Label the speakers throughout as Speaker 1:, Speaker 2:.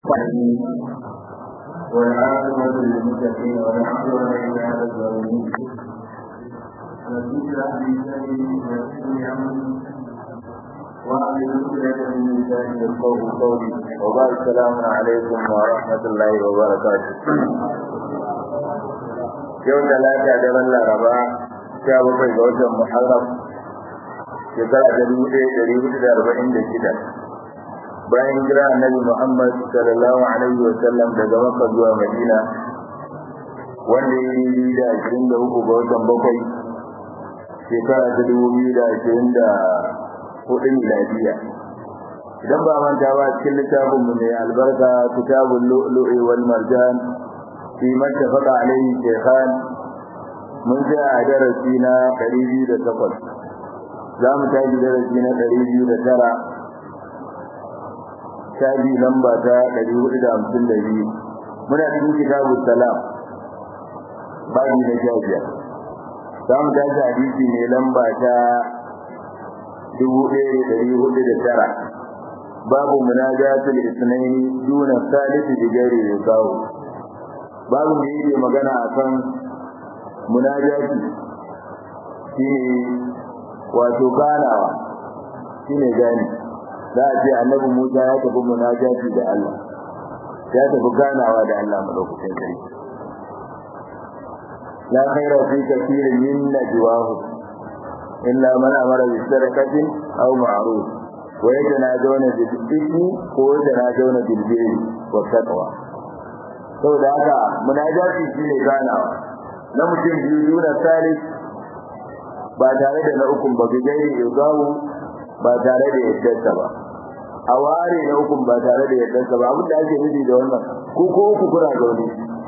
Speaker 1: والعاقبة للمتقين ولا عدوان إلا على الظالمين. رب اشرح لي صدري ويسر لي أمري واحلل عقدة من لساني يفقهوا قولي. وبعد السلام عليكم ورحمة الله وبركاته. يوم ثلاثة دبل الأربعة شهر فبراير محرم shekara ta 1446 bayan hijira annabi Muhammad sallallahu alaihi wa sallam daga Makka zuwa Madina, wanda ya yi da 23 ga watan bakwai shekara ta 2024 miladiya. Idan ba manta ba, cikin littafin mu mai albarka kitabul lu'lu'i wal marjan fi mattafaqa alaihi shaykhan, mun ga a darasi na 208. za mu tashi darasi na 209, shafi lamba ta 452. muna cikin kitabu salam, babi na 15. za mu tashi hadisi ne lamba ta 1409, babu munajatul isnaini duna salisi bi ghairi riqaw. babu da yake magana akan munajati, shine wato ganawa, shine gani. za a ce annabi Musa ya tafi munajati da Allah, ya tafi ganawa da Allah madaukakin sarki. la khayra fi kathirin min najwahu illa man amara bi sadaqatin aw ma'ruf wa yatanajawna bil ithmi wa yatanajawna bil birri wa taqwa. saboda haka munajati shine ganawa na mutum biyu da salis, ba tare da na ukun ba, gairi yugawu, ba tare da yaddarsa ba, a ware na ukun ba tare da yaddarsa ba. abin da ake nufi da wannan, ko uku kuna zaune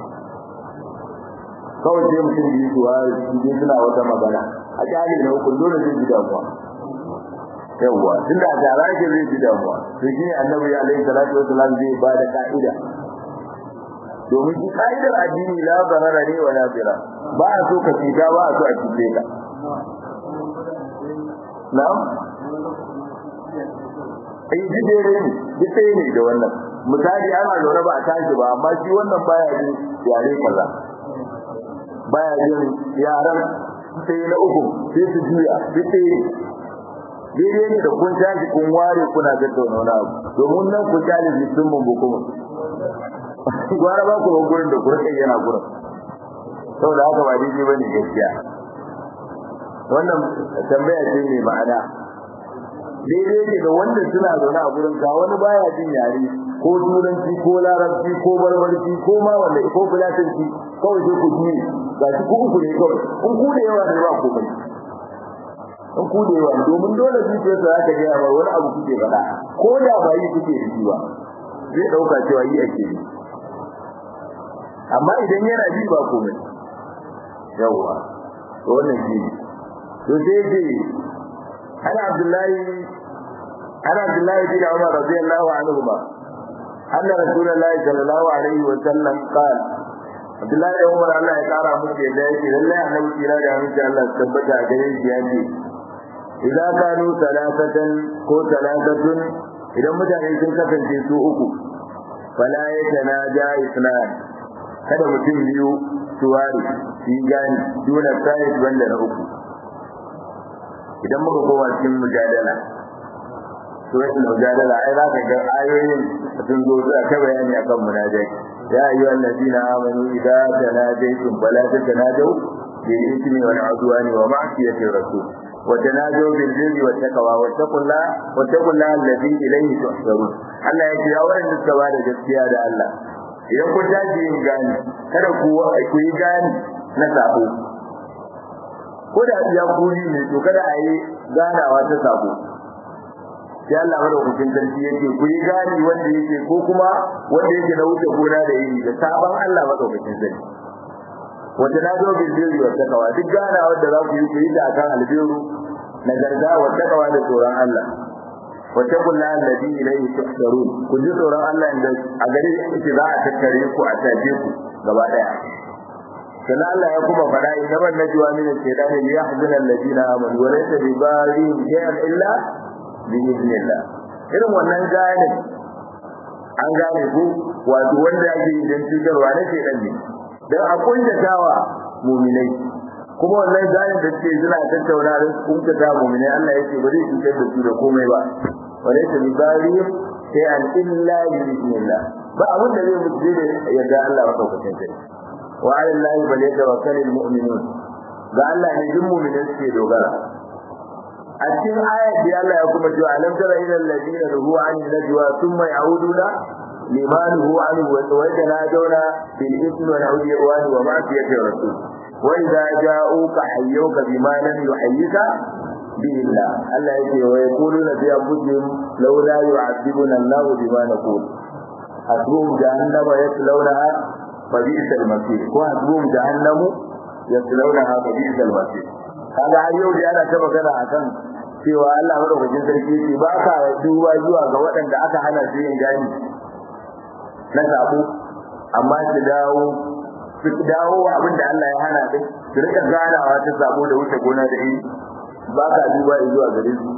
Speaker 1: kawai sai mutum biyu su ware su je suna wata magana, a kyale na ukun dole zai ji damuwa. yawwa tun da tare ake zai ji damuwa. to shi ne annabi alaihi salatu wasalam zai ba da ka'ida, domin shi ka'idar addini la zarara ne wa la zira. ba a so ka fita, ba a so a fice ka. na'am duk ne da wannan. misali ana zaune ba a tashi ba, amma shi wannan baya jin yare kaza, baya jin yaran sai na uku sai su juya. duk daidai ne da kun tashi kun ware kuna tattauna wani abu, domin nan ku tashi sun mumbu kuma gwara ba ku gurin da kurkai yana gurin. saboda haka ba daidai bane gaskiya. wannan tambaya ce mai ma'ana. daidai ne da wanda suna zaune a gurin ka, wani baya jin yare ko turanci ko larabci ko barbarci ko ma wanda ko fulatanci, kawai sai ku ji ga shi ku uku ne kawai. in ku da yawa ne ba ku bai, in ku da yawa, domin dole zuciyar sa zaka ga yawa wani abu kuke faɗa, ko da ba yi kuke da shi ba zai dauka cewa yi ake yi. amma idan yana ji ba komai. yawa to wannan shi ne. to sai ce ana Abdullahi bin Umar radiyallahu anhu ba anna Rasulullahi sallallahu alaihi wa sallam qala. Abdullahi bin Umar Allah ya kara musu yadda yake, lalle annabi kira da amince Allah tabbata a gare shi yace, idan kanu salasatan ko salasatun, idan mutane sun kasance su uku, fala yatanaja isnan, kada mutum biyu su ware shi gani dole sai wanda na uku. idan muka koma cikin mujadala, suratul mujadala, ai za ka ga ayoyin sun zo da ta bayani akan munajati. ya ayyuhal ladina amanu idza tanajaytum fala tatanajaw bil ithmi wal udwani wa ma'siyati rasul wa tanajaw bil birri wat taqwa wattaqullaha alladhi ilayhi tuhsharun. Allah ya ce ya wanda suka bada gaskiya da Allah, idan kun tashi yin gani kada ku yi gani na sabo, ko da ya kuri ne, to kada a yi ganawa ta sabo. sai Allah madaukakin sarki yake ku yi gani wanda yake, ko kuma wanda yake na wuce gona da yi da sabon Allah madaukakin sarki. wata na zo bil birri wa taqwa, duk ganawa da za ku yi ta akan albiru na garga wa taqwa da tsoron Allah. wata kullu alladhi ilayhi tuhsharun, ku ji tsoron Allah inda a gare shi za a tattare ku a taje ku gaba daya. sannan Allah ya kuma faɗa, inna man najwa min ash-shaytani liyahzuna alladhina amanu wa laysa bi barihim shay'an illa bi idhnillah. irin wannan gane an gane ko wato wanda ake yi dan cutarwa na shedan ne dan a kuntatawa mu'minai kuma wannan zalim da suke suna tattauna da kuntata mu'minai Allah yake ba zai cutar da su da komai ba wala ta bibari sai an illa bismillah ba abin da zai mutu da yadda Allah ya kauce sai wa ala Allah falyatawakkalul mu'minun ga Allah ne duk mu'minai suke dogara a cikin ayat da Allah ya kuma ji alam tara ila alladhina ruhu an najwa thumma yauduna liman huwa anhu wa yatanaduna bil ithmi wal udwan wa ma'siyati rasul wa idza ja'uka hayyuka bima lam yuhayyika billah Allah yake wa yaquluna fi anfusihim law la yu'adhibuna Allah bima naqul hasbuhum jahannam yaslawnaha fa bi'sal masir wa hasbuhum jahannam yaslawnaha fa bi'sal masir kaga yau da ana ta magana akan cewa Allah madaukakin sarki ce ba ka duba zuwa ga waɗanda aka hana su yin gani na sabo amma su dawo abin da Allah ya hana din su rika ganawa ta sabo da wuce gona da yi ba ka duba zuwa gare su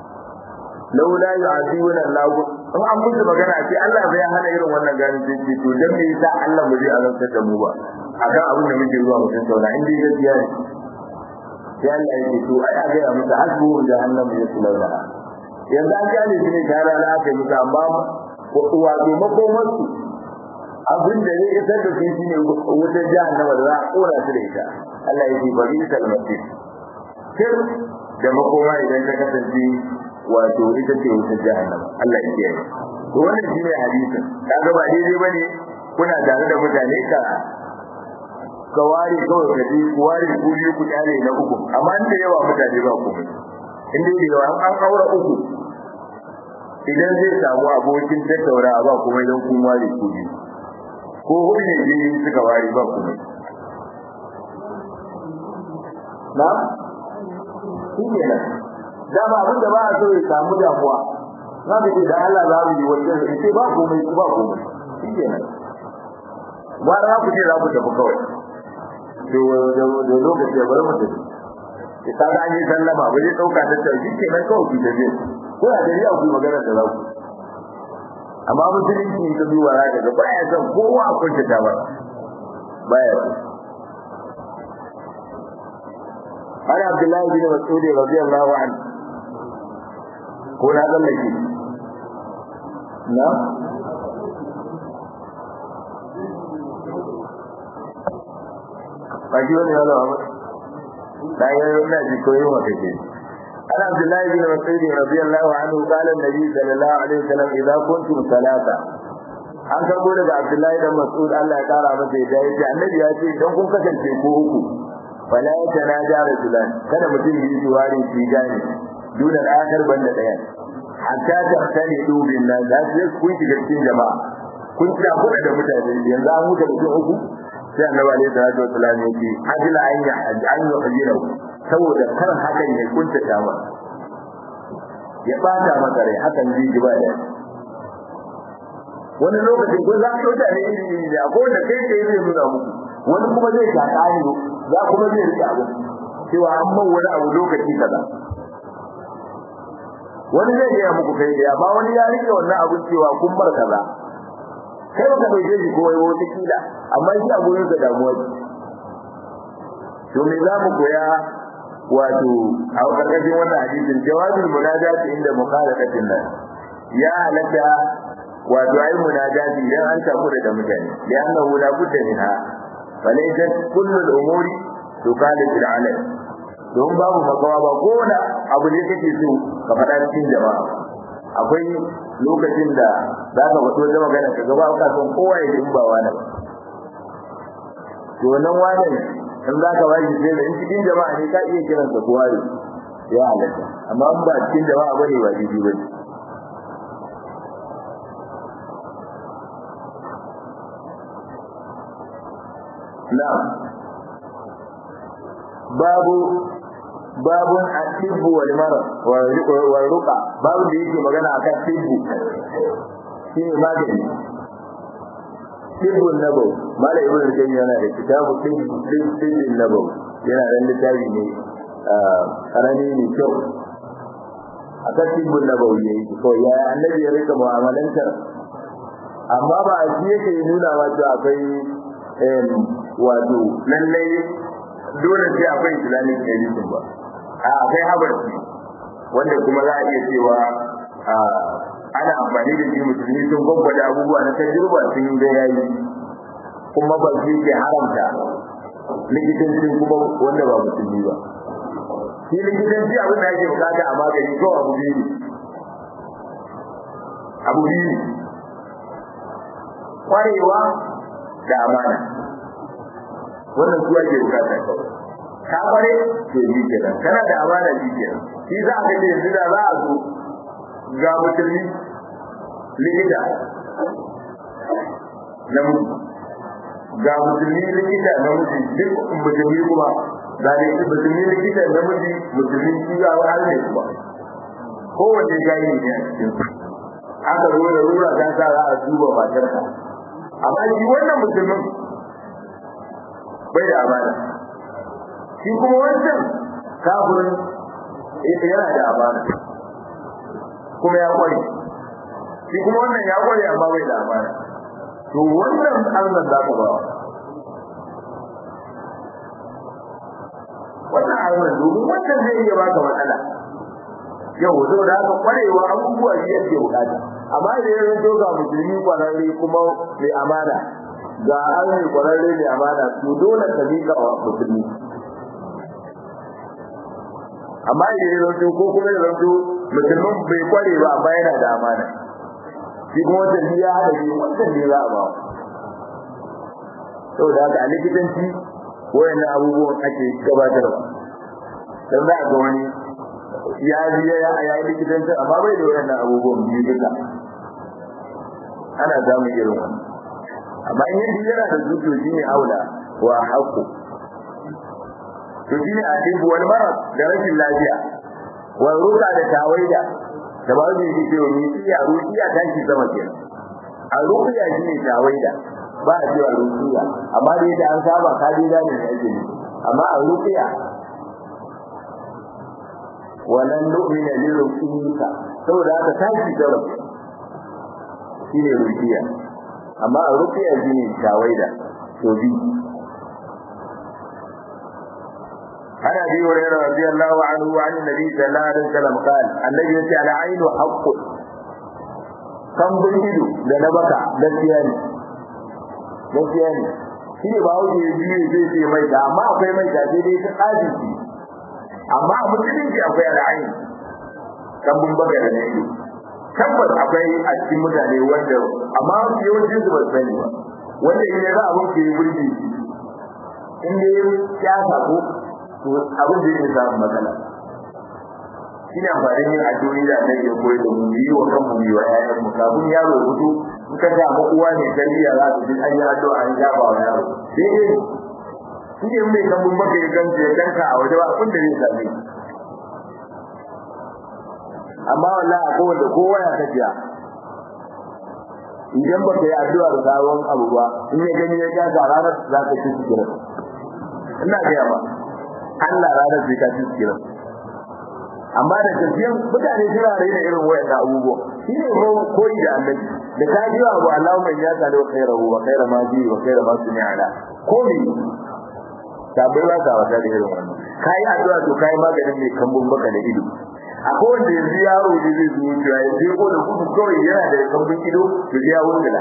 Speaker 1: laula yu'azibuna Allah in an musu magana ce Allah bai hana irin wannan gani sai ce to dan me yasa Allah mu zai azabtar da mu ba akan abin da muke zuwa mutum sauna in dai gaskiya ne sai Allah ya ce to ai a ga musu hasbu jahannam yaslawna yanzu an gane shi ne tare da aka yi amma wato makomar su abin da zai isar da shi ne wutar jahannama da za a kora su da ita Allah ya ce bari salmati kir da makoma idan ta kasance wato ita ce wutar jahannama Allah ya kiyaye to wannan shine hadisin kaga ba daidai bane kuna tare da mutane ka ware kawai ka ji ware ku biyu ku kyale na uku amma inda yawa mutane ba ku inda da yawa an aura uku idan zai samu abokin tattaura ba kuma idan kun ware ku biyu ko hudu ne biyu suka ware ba ku na shi ne nan dama abin da ba a so ya samu damuwa za ka ce da Allah za mu yi wajen sai ba komai ba komai shi ne nan ba za ku ce za ku tafi kawai da lokaci ya bar mutum ya kaga an yi sallama ba zai dauka da tauhid ke nan kawai ki tafi ko da dai ku magana da zaku amma musulunci ne ta duba ra daga baya san kowa a kunta ta ba baya Ana Abdullahi bin Mas'ud radiyallahu anhu ko na ga laki na kaji wani yana wa da yana ji koyi wa kake ana Abdullahi bin Mas'ud radiyallahu anhu qala an-nabi sallallahu alaihi wasallam idza kuntum salata an karbo daga Abdullahi bin Mas'ud Allah ya kara masa da yace annabi ya ce dan kun kasance ko uku fala yatanaja rajulan kada mutum yi tuwari fi gani dunan akhir banda daya hatta tahtani dubin nan da sai kun shiga cikin jama'a kun ta kuɗa da mutane yanzu an huta mutum uku sai annabi alaihi salatu wasallam yake ajila an yuhjira saboda kar hakan ya kunta dama ya bata maka rai hakan zai ji ba da wani lokacin ko za ka da ne da ko da kai zai nuna muku wani kuma zai ta kare za kuma zai rike abu cewa an man wani abu lokaci kaza wani zai ga muku kai ya ba wani ya rike wannan abu cewa kun bar kaza kai baka dauke shi ko wai wata kila amma shi abu ne da damuwa to me za mu koya wato a karkashin wannan hadisin jawabul munajati inda muqalatatin nas ya halatta wato ai munajati idan an tafi da mutane da annahu la budda minha falaysat kullu al-umuri tuqalu bil alam don babu makawa ba ko da abu ne kake so ka faɗa cikin jama'a akwai lokacin da za ka fito da magana ka gaba ka san kowa ya yi ba wani to nan wani in za ka bashi sai da cikin jama'a ne ka iya kiran sa kowa ya halatta amma in ba cikin jama'a bane ba daidai bane na'am babun atibbu wal marad wal ruqa babu da yake magana akan tibbu shi ne magani tibbun nabawi mala ibn al-qayyim yana da kitabu tibbun nabawi yana da littafi ne karami ne kyau akan tibbun nabawi yayi ko ya annabi ya rika mu'amalantar amma ba a shi yake nuna wa cewa akwai wato lallai dole sai akwai islamic medicine ba akwai habarci wanda kuma za a iya cewa ana amfani da shi musulmi sun gwaggwada abubuwa na tajirba sun yi da yayi kuma ba shi ke haramta likitancin kuma wanda ba musulmi ba shi likitanci abin da ake bukata a magani ko abu biyu kwarewa da amana wannan su ake bukata kawai ka kware to yi kenan kana da amana shi kenan shi za ka ce yanzu da za a zo ga musulmi likita namiji ga musulmi likita namiji duk musulmi kuma ga musulmi likita namiji musulmi shi ga har ne kuma kowanne gani ne a cikin aka zo da rura ta sa za a duba matarka amma shi wannan musulmin bai da amana shi kuma wancan kafirin yana da amana kuma ya kware shi kuma wannan ya kware amma bai da amana to wannan Allah za ka ba wannan Allah domin wannan zai iya baka matsala yau zo da haka kwarewa abubuwa shi yake bukata amma da ya zo ga musulmi kwararre kuma mai amana ga aure kwararre mai amana to dole ka mika wa musulmi amma idan ya zo ko kuma ya zo musulmin bai kware ba amma yana da amana shi kuma wanda ya hada shi wannan ne za a ba saboda haka a likitanci wayannan abubuwan ake gabatarwa dan za a ga wani ya yi likitanci amma bai da wayannan abubuwan biyu duka ana samun irin wannan amma in yadda yana da zuciyo shine aula wa haqqu to shine adibu wal marad da rashin lafiya wa ruka da tawaida da ba zai yi cewa ni iya ruqiya tashi sama kenan a ruqiya shine tawaida ba a cewa ruqiya amma dai da an saba ka ji da ne ake ne amma a ruqiya walan nu'mina li ruqiyika saboda haka tashi sama shine ruqiya amma a ruqiya shine tawaida to bi عن ابي هريره رضي الله عنه وعن النبي صلى الله عليه وسلم قال النبي يقول العين حق kan burgido da na baka gaskiya ne shi ne ba wuce biyu zai ce mai da amma akwai mai da sai dai ta tsaji amma a musulunci akwai al'ain kan bun baka da ido tabbas akwai a cikin mutane wanda amma yawancin su ba su sani ba wanda in ya ga abin ke burgi in ne ya sako to abin da yake samun matsala ina amfani yin addu'o'i da Allah ya koyar da mu yi wa kanmu yi wa ƴaƴan mu kafin yaro ya fito in ka ga mu uwa ne tarbiyya za ta ji an yi addu'a an ja ba wa yaro sai dai shi ne mai kan mun baka ya ganta ya danka a waje ba abin da zai same amma wallahi akwai wanda kowa ya tafiya idan baka yi addu'a da sabon abu ba in ya gani ya kasa ranar za ka ci kira ina ga ba Allah ranar sai ka ci kira amma da tafiyan mutane suna raina irin wayan abubuwa shine ko koyi da annabi da ka ji abu Allahumma ya ta da khairu wa khairu ma ji wa khairu ma sami'a ko ne ta bai ba ka wata da irin wannan kai addu'a to kai maganin ne kambun baka da ido akwai wanda yanzu yaro ne zai zo cewa ya je ko da kudu kawai yana da kambun ido to ya wundula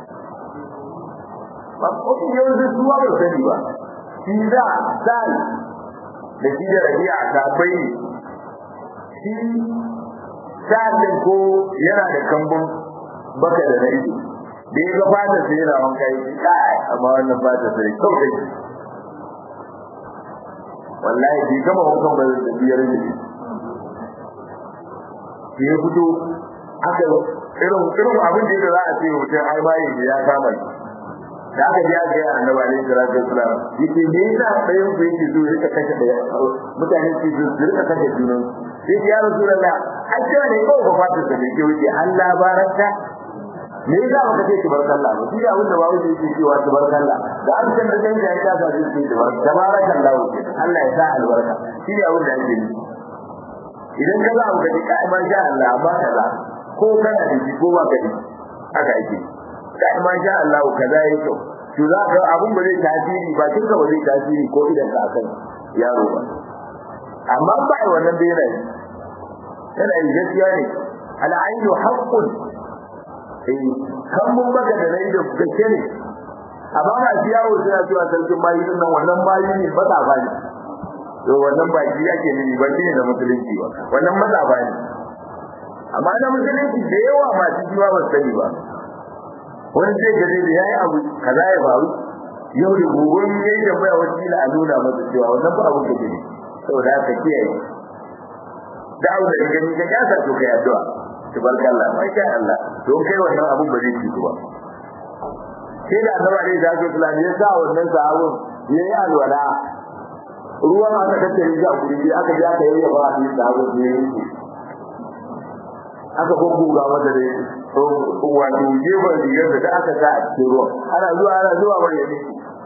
Speaker 1: ba ko yanzu zuwa ba sani ba shi da sai da shi da rabi'a ta bai shi sa'adin ko yana da kambun baka da rai da ya ga fata sai yana wanka yi kai amma wannan fata sai kawai wallahi bi gama wankan ba da biyar ne ya fito aka irin abin da za a ce mutum ai ma yi ya kama da aka ji aka yi annabi alaihi salatu wasalam yake me yasa ɗayan ku yake so rika kashe da mutane su rika kashe junan sai ya rasulullah hajja ne ko ba fata da ke wuce Allah baraka me yasa baka ce tabarakallah ba shi da abin da ba wuce yake cewa tabarakallah da an san da dan ya ta ba zai ce tabarakallah Allah ya sa albarka shi ne abin da yake yi idan ka za ka ji kai ma sha Allah amma kaza ko kana da shi ko ba ka ji haka yake kai ma sha Allah kaza yake kyau to za ka abun ba zai tasiri ba kinka ba zai tasiri ko idan ka akan yaro ba amma ba wannan da yana yi gaskiya ne al'ainu haqqun kan mun baka da rai da gaske ne amma ba shi yawo suna cewa sarkin bayi din nan wannan bayi ne ba ta bani to wannan ba shi yake ne ba shi ne da musulunci ba wannan maza ba ne amma na musulunci da yawa masu jiwa ba sani ba wani zai gade da yayi abu kaza ya faru yau da gobe yayi da baya wasila a nuna masa cewa wannan ba abu kake ne saboda haka kiyaye da'awu da gani ga ya sa to kai addu'a tabarakallah mai kai Allah to kai wannan abun ba zai ci ba sai da annabi alaihi salatu wasallam ya sa wannan sahabin yayi alwala ruwan aka tattare shi a guri aka ji aka yi ba a cikin sahabin ne aka gugguga mata da wato gefen rigar da aka sa a cikin ruwan ana zuwa wani yanki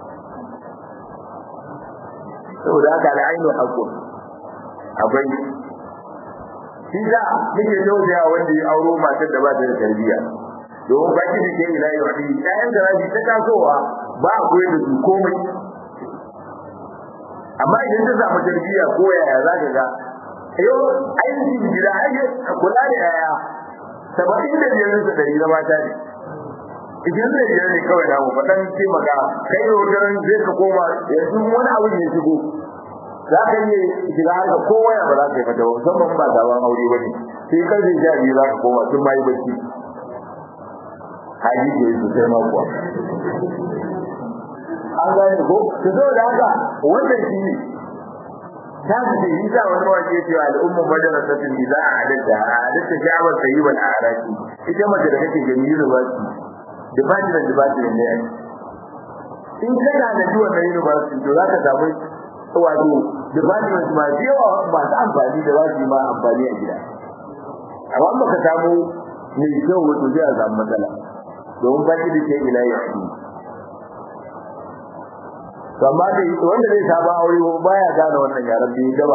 Speaker 1: saboda haka al'ainu haqqun akwai shi da nake tausaya wanda ya auro matar da ba ta da tarbiyya domin ba ki dake ila yau ne kayan da rabi ta tasowa ba a koyar da su komai amma idan ta samu tarbiyya ko yaya za ka ga yau aikin gida ayyuka kula da yaya 75 da dari na mata ne idan da yaya ne kawai da mu fadan ce maka kai rodan zai ka koma yanzu wani abu ne shigo za ka yi shiga haka kowa ya ba za ka yi fata ba musamman ba gaban aure ba ne sai karfe 12 za ka koma sun ma yi bacci haji ke su sai ma kuwa an gane ko su zo da haka wannan shi ne ta ce yi za wani wace cewa al'umma madrasatin bi za a hadatta sha'awar sayyiban araki ita mace da kake gani university department ne in kana da wannan university to za ka samu wato department ma yawa masu amfani da za su ma amfani a gida amma baka samu mai kyau wato zai a samu matsala domin baki da ke ila ya shi to amma da wanda zai saba aure baya gane wannan yaran bai gaba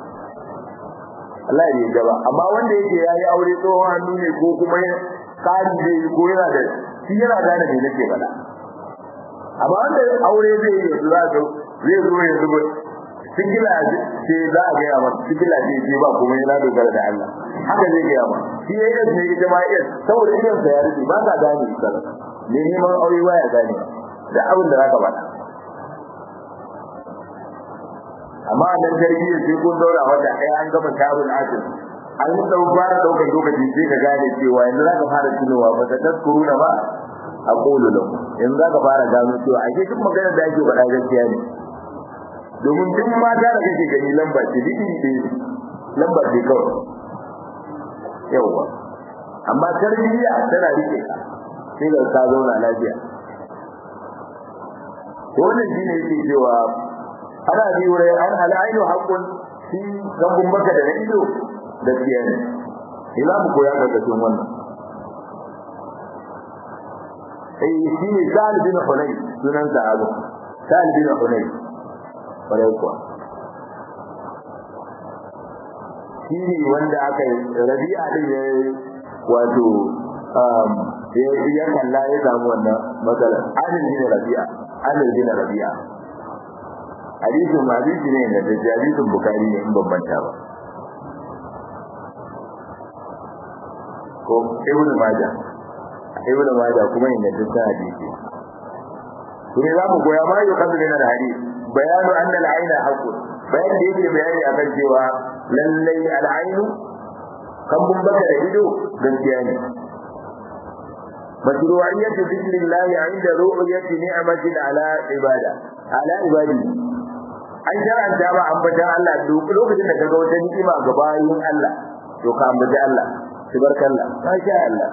Speaker 1: Allah ya gaba amma wanda yake yayi aure tsohon hannu ne ko kuma kari ne ko yana da shi yana gane me nake faɗa amma wanda aure zai yi yanzu za ka zai zo ya zuba sigila ce za a gaya masa sigila ce ba kuma yana dogara da Allah haka zai gaya masa shi ya yi ne ita ma iya saboda idan sa ya rufe ba ka gane sallah ne neman aure ba ya gane da abin da zaka faɗa amma nan tarbiyya sai kun daura wata kai an gama tabul asir an fara daukar lokaci sai ka gane cewa yanzu zaka fara tunowa ba ta taskuruna ba aqulu lakum yanzu zaka fara gano cewa ake duk maganar da ake faɗa gaskiya ne domin duk mata da kake gani lamba ce didi ce lamba ce kawai yawa amma tarbiyya tana rike ka sai ka zauna lafiya wannan shine yake cewa ana bi wurin an al'ainu haqqun shi gambun baka da ido da kiyani ila mu koya ga cikin wannan shi ne Sa'id bin Hunay sunan sa abu Sa'id bin Hunay bare kuwa shi ne wanda aka Rabi'a din ya wato ya kalla ya samu wannan matsalar Adil bin Rabi'a hadisin hadisi ne da hadisin Bukhari ne in bambanta ba ko Ibn Majah kuma inda dukkan hadisi kuma za mu goya ma yau kasu ne da hadisi bayanu anna al-aina haqqun bayan da yake bayani akan cewa lallai al-ainu kan bun baka da ido gaskiya ne mashru'iyyatu dhikrillahi 'inda ru'yati ni'matin ala ibadi an jaranta ba ambatan Allah lokacin da kaga wata ni'ima ga bayin Allah to ka ambata Allah subhanakallah masha Allah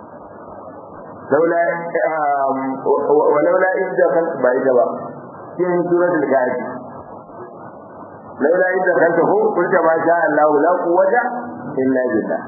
Speaker 1: walaula idda kan baida ba cikin suratul ghaib laula idda kan hu kulta ma sha Allah la quwwata illa billah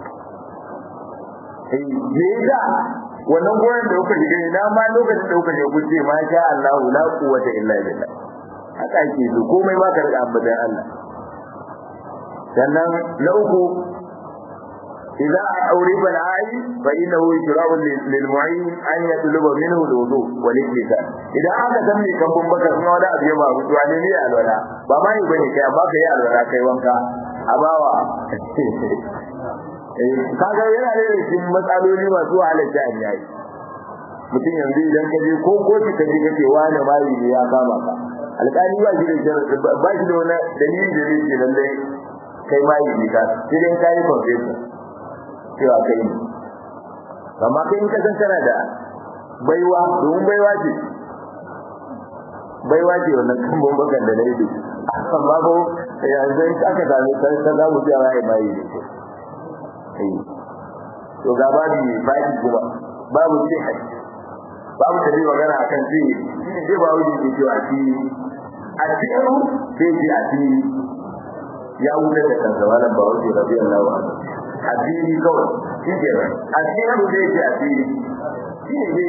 Speaker 1: yega wannan goyen da kuka shiga ina ma lokacin da kuka je guje ma sha Allah la quwwata illa billah haka ake su komai ba ka riga ambaton Allah sannan na uku إذا أورب العائل فإنه يشرع للمعين أن يطلب منه الوضوء والاغتسال إذا هذا سمي كم بكر ما ولا أبي ما هو يعني لي الولا بما يبني كي أباك يا الولا كي وانكا أباوا kaga yana da cikin matsaloli masu wahalar sha'ani yayi mutum yanzu idan ka je ko kotu ka je kace wani mai ne ya kama ka alƙali ba shi da ba shi da wani dalili da zai ce lalle kai mai ne ka sai dai kai confession cewa kai ne amma kai ka san kana da baiwa domin baiwa ce wannan kambon bakan da nayi amma ko yanzu aka sami sai za mu ji ai mai ne to ga babu kuma babu sihir babu da zai magana akan sihir shi ne ba wuce ke cewa shi asiru sai ji asiri ya wuce da kansa wannan ba wuce radiyallahu anhu asiri kawai shi ke asiru sai ji asiri shi ne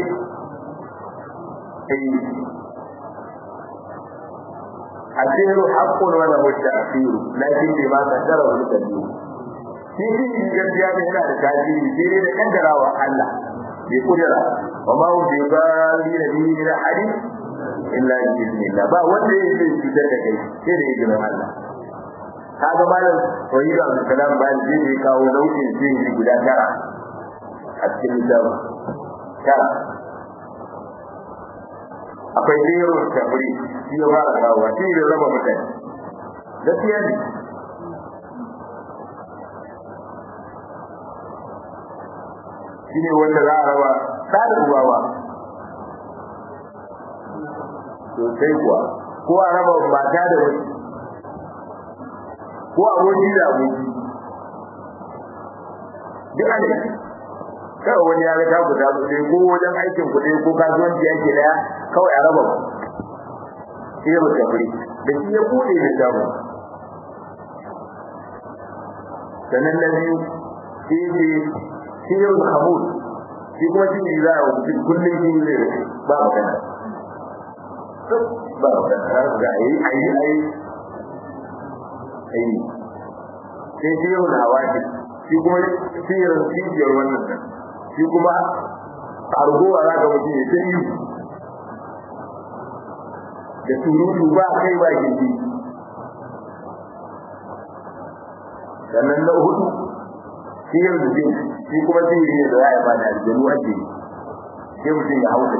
Speaker 1: asiru haqqun wa lahu ta'siru lakin bima qaddara wa tadbir shi gaskiya ne yana da tasiri sai dai da kaddarawa Allah bai kudura wa ma hu bi bali nabi min hadith illa bismillah ba wanda yake cutar da kai sai da izinin Allah kaga malam wani da salam ba zai ne kawo nau'in sai guda tara a cikin littafin tara akwai zero tabri shi ya fara kawo shi da raba mutane gaskiya ne shine wanda za a raba da uwawa to sai kuwa ko a raba mata da wani ko aboki da aboki duka ne kawai wani ya ga ta guda sai ko wajen aikin kuɗi ko kasuwanci yake daya kawai a raba sai ba ta furi da shi ya bude da damu sanan na biyu shi yau da hamud shi kuma shi ne za a wuce kullum shi ne ba magana ba magana ga ayi sai shi yau da hawaji shi kuma shi yau cibiyar wannan shi kuma argowa za ka mutum ya sai yi da surutu ba kai ba gindi sannan na hudu shi yau da zai shi kuma zai yi da ya ba da aljanu ake sai mutum ya hauka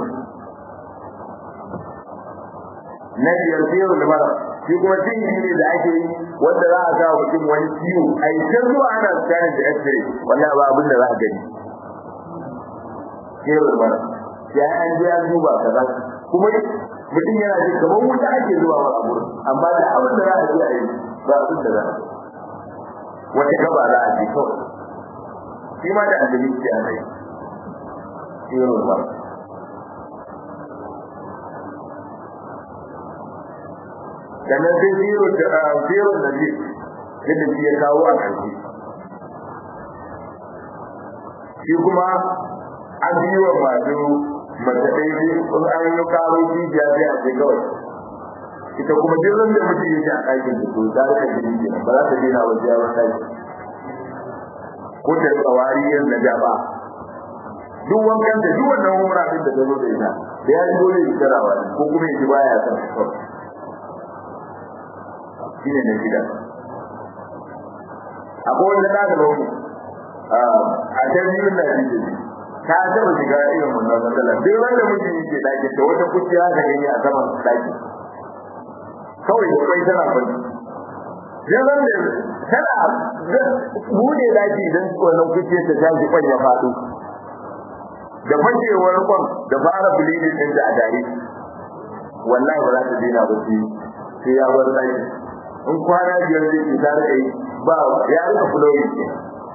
Speaker 1: na biyar sai yau da mara shi kuma zai yi da ake yi wanda za a kawo mutum wani ciwo a yi can zuwa ana scanning da x-ray wanda ba abin da za a gani sai yau da mara ya an je an duba kaza kuma mutum yana ji kamar wuta ake zuwa wa abu amma da abin da za a ji a yi ba abin da za a yi wata gaba za a ji kawai shi ma da aljami ce a kai shirin ba sannan sai zero da zai yadda shi ya kawo a ƙarshe shi kuma an yi wa masu matsaɗai kun an yi karo jijiya zai a ce kawai ita kuma jirgin da mutum yake a ɗakin da to za ta jini ke ba za ta jina wajen yawon ɗaki ko da tsawari yin na jaba duk wankan da duk wannan umra din da zo da ita da ya dole ya karawa ko kuma ya ji baya san shi shine ne gida akwai wanda da ga mu a jami'in da yake ta taba shiga irin wannan matsala duk wanda mutum yake daki da wata kuciya da gani a saman daki kawai kai tana bani yaran da tana bude daki idan wannan kuciyar ta tashi kwan ya faɗo da fashewar kwan da fara bleeding din da a dare wallahi ba za ta dena ba sai ya bar daki in kwana biyar zai ce ta rika yi ba ya rika flowing ke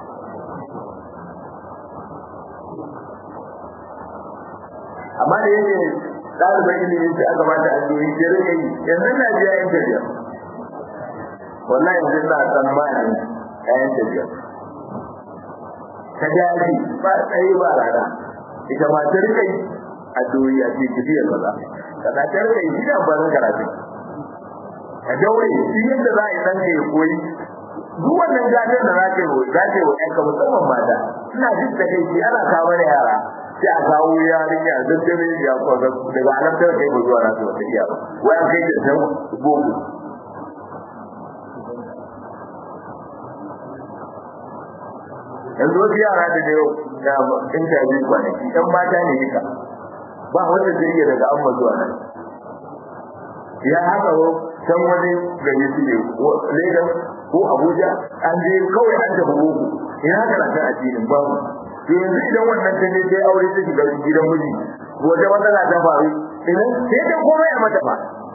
Speaker 1: amma da yake ɗaliban ilimin sai aka bata addu'o'i sai rika yi yanzu na ji yayin tafiya wallahi yanzu na tsammanin yayin tafiya ta daji ba tsaye ba rana ita ma ta rika yi addu'o'i a cikin tafiyar maza kaza ta rika yi shi ba zan karatu a daure shi yadda za a yi ɗanka ya koyi duk wannan gadon da za ta yi wa ƴanka musamman mata ina jin da kai shi ana kawo da yara sai a kawo yarinya don ta mai ya kwaga daga alamtar kai ba zuwa nasu wata iya ba wai an kai da san boko yanzu wasu yara da yau da interview kwanaki ɗan mata ne nika ba wanda zai iya daga amma zuwa nan ya haka can wani gari su ne Lagos ko Abuja an je kawai an tafi boko ina karatun addinin babu to yanzu idan wannan ta ne sai aure ta shiga gidan miji wata matsala ta faru idan sai dai komai a mata ba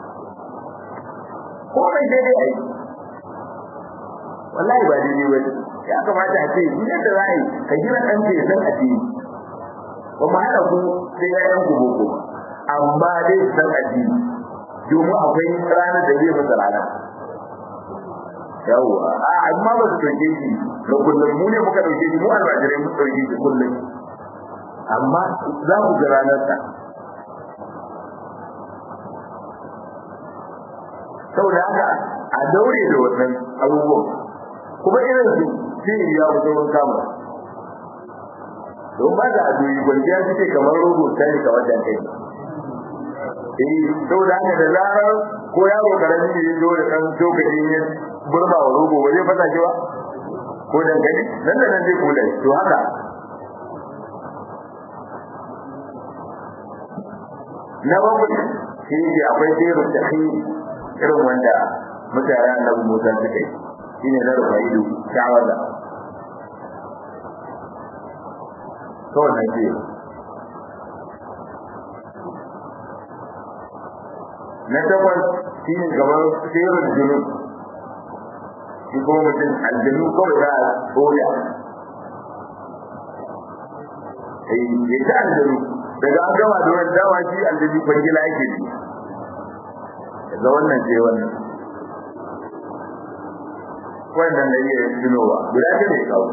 Speaker 1: komai sai dai ai wallahi ba daidai ba ya kamata a ce idan da za a yi ka gina ɗan ce san addini ba mu haɗa ku sai ya yanku boko amma dai san addini domin akwai ranar da zai masa rana yawwa amma ba su ɗauke shi da kullum mu ne muka ɗauke shi mu almajirai mu ɗauke shi kullum amma za ku ga ranar ta saboda haka a daure da wannan abubuwan kuma irin su sai ya fito mun kama don ba da adoyi gwanciya suke kamar rogo sai ka wajen kai saboda haka da zarar ko yaro karami ne ya zo da ɗan lokaci ne burma wa rogo ba zai fasa shi ba ko dankali nan da nan zai kula to haka na bakwai shi ne akwai jerin tafi irin wanda mutane annabi Musa suka yi shine na rufa ido shawara to wannan ce na takwas shi ne gaban sirrin junub shi kuma mutum aljanu kawai za a soya ya ta aljanu daga an gama da wani dawa shi aljanu kwangila yake ne daga wannan ce wannan da iya tunowa guda ta ne kawo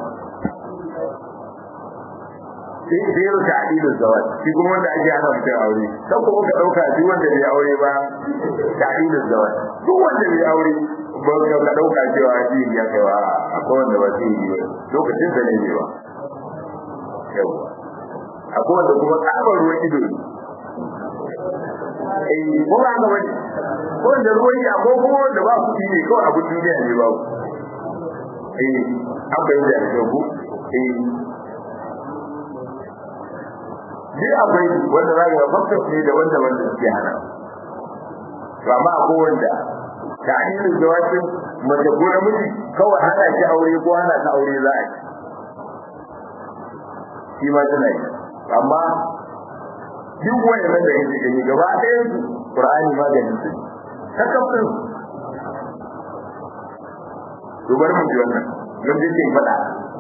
Speaker 1: sai yau ta adilin zawad shi kuma wanda ake hana mutum aure kan kuma ka ɗauka duk wanda bai aure ba ta adilin zawad duk wanda bai aure ba ka ɗauka cewa shi ya kai wa akwai wanda ba su yi ba lokacin da ne ne ba yau akwai wanda kuma tsabar ruwan ido ne ko ba haka wani ko wanda ruwan yi akwai kuma wanda ba kuɗi ne kawai abin duniya ne ba an bayyana da kyau ko duk akwai wanda za ga faktas ne da wanda suke hana to amma akwai wanda ta hanyar jawabin mace ko namiji kawai hana shi aure ko hana ta aure za a yi shi ma tana yi amma duk wani nan da yake gani gaba ɗayan su Qur'ani maganin su kakafin to bari mu ji wannan don dai sai faɗa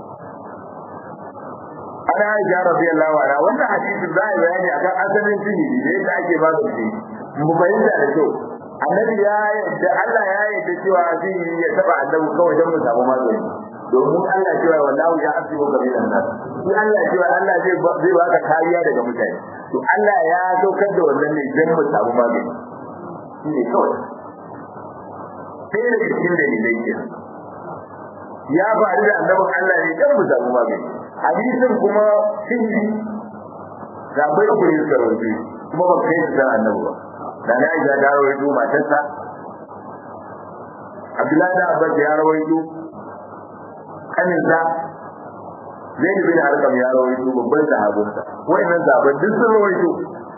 Speaker 1: ana Aisha radiyallahu anha wannan hadisi za a bayani akan asalin sihiri da yadda ake ba da shi mu bayyana da kyau annabi ya yadda Allah ya yadda cewa sihiri ya taba annabi kawai don mu samu magani domin Allah cewa wallahu ya asibu kabilan nas shi Allah cewa Allah zai baka kariya daga mutane to Allah ya saukar da wannan ne don mu samu magani shi ne kawai sai da cikin da ne ke ya faru da annabin Allah ne don mu samu magani hadisin kuma sihiri da bai ku yi sarauci kuma ba kai da annabi ba da na Aisha da rawaito matarsa Abdullahi da Abbas ya rawaito kaninsa Zaid bin Arqam ya rawaito babban sahabinsa wayannan sahabban duk sun rawaito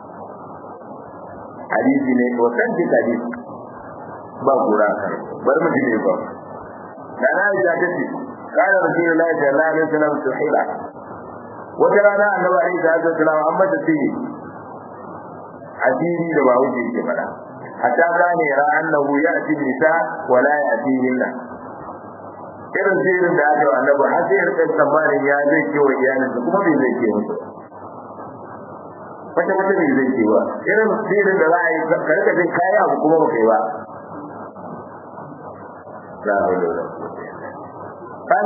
Speaker 1: hadisi ne ko san ji hadisi ba gura kan bar mu ji ne ba da na Aisha ta ce قال رسول الله صلى الله عليه وسلم سحيلا وجرانا النبي عليه الصلاه والسلام amma da ce hadiri da ba wuce ke fada hatta kana ra annahu ya'ti nisa wa la ya'tihinna irin sirrin da aka annabi har sai rika tsammanin ya zai ke wa iyalinsa kuma bai zai ke musu wata bai zai ke wa irin sirrin da za a yi ka rika jin kaya abu kuma ba kai ba قال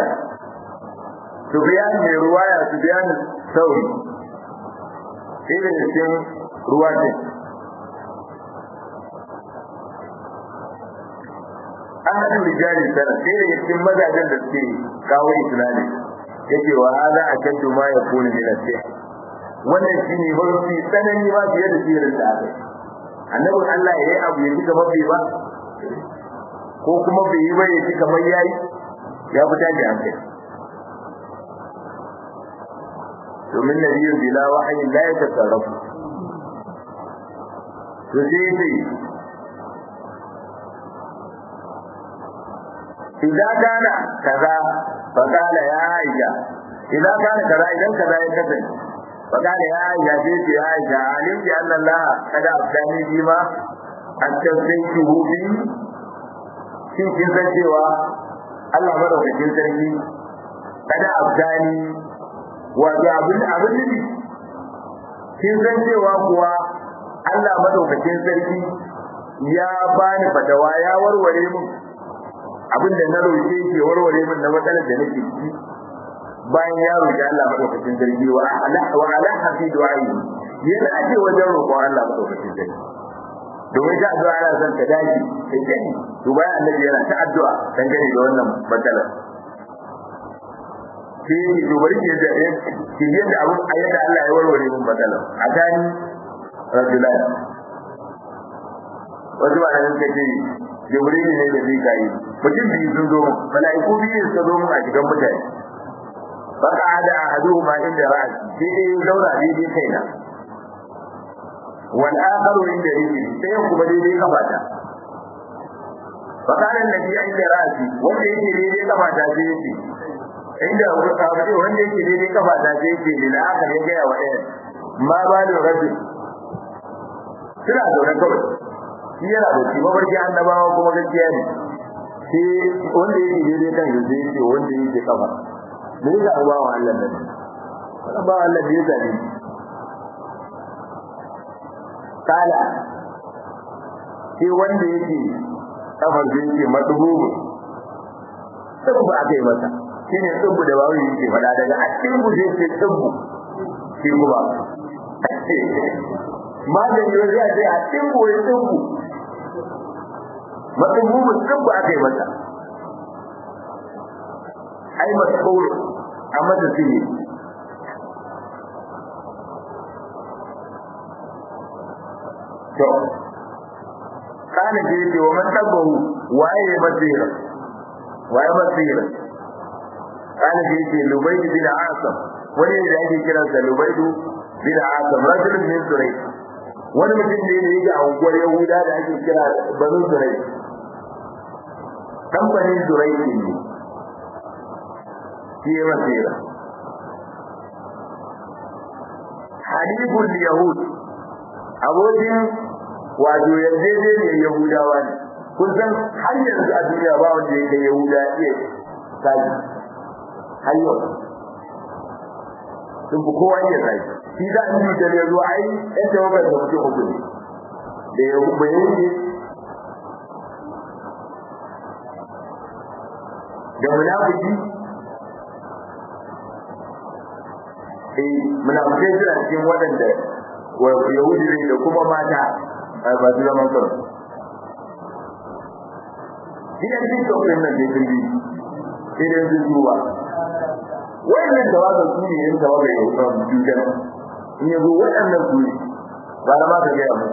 Speaker 1: سفيان من رواية سفيان الثوري إذن اسم رواية ahadu rijali sana sai da cikin mazajen da suke kawo islami yake wa hada akadu ma yakunu min as-sihr wannan shine mafi tsanani ba fiye da sirrin da aka annabin Allah yayi abu ya ji kamar bai ba ko kuma bai yi ba ya ji kamar yayi ya fita da hankali domin nabiyin bila wahayi la ya tasarrafu to sai dai idan kana kaza fa kana ya aisha idan kana kaza idan kaza ya kasance fa kana ya aisha sai ya aisha alimti anna Allah kada abdani bima at-tawfiqu bi shin kin san cewa Allah madaukakin sarki kada abdani wato abin ne kin san cewa kuwa Allah madaukakin sarki ya bani fatawa ya warware mun abinda na roƙe ke warware mun na matsalar da nake ciki bayan ya roƙi Allah madaukakin sarki wa ala hafi du'ai yana ake wajen roƙon Allah madaukakin sarki domin ta addu'a ana son ka dace kai kai to bayan annabi yana ta addu'a dangane da wannan matsalar sai to bari ki da ki yadda abun ayyuka Allah ya warware mun matsalar a gani rajulan wasu ba da suka ce jibril ne da mika'i mutum biyu sun zo mala'iku biyu suka zo mun a cikin mutane baka ada ahaduhuma inda ra'si sai dai zauna daidai kaina wal akharu inda rijli sai kuma daidai kafata baka nan nabi inda ra'si wanda yake daidai kafata sai yake inda wanda yake daidai kafata sai yake lil akhar ya ga wa ɗaya ma ba da rabbi suna zaune kawai shi yana da shi mabarki annabawa kuma gaskiya ne sai wanda yake daidai kan yanzu yake wanda yake kafa me yasa ba wa Allah nan ba Allah ne yasa ne kala sai wanda yake kafar da yake madubu sai ba aka yi masa shine tsubu da bawo yake fada daga a cikin guje sai tsubu shi kuma magani wanda ya ce a cikin goyi tsubu matsubu tsubu aka yi masa ai mas'ul amma da shi to kana ji ce wa man tabbahu waye masira kana ji ce lubayd bin asam wani da yake kiran sa lubayd bin asam rajul min surai wani mutum ne da yake a unguwar yahuda da ake kira banu surai kamfanin surai ne shi ya masira halibul yahud abokin wato yarjejeniyar yahudawa ne kun san har yanzu a duniya ba wanda ya kai yahuda iya kaji har yau sun fi kowa iya kaji shi za a yi da ya zo ai yan tawagar da mutum uku ne da ya bayyane da munafiki munafikai suna cikin waɗanda yahudi ne da kuma mata ba su zaman kansu gidan tiktok ɗin nan da ya fi idan su zuwa wayannan tawagar su ne yin tawagar jujan in ya zo waɗannan su ne ba na mata gaya mu